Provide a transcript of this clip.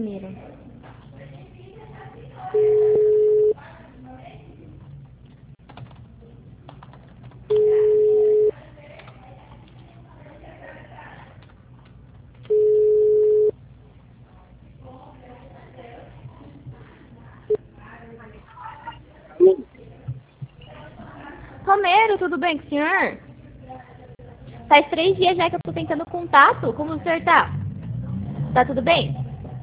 primeiro. Romero, tudo bem com o senhor? Faz 3 dias já que eu tô tentando contato. Como o senhor tá? Tá tudo bem?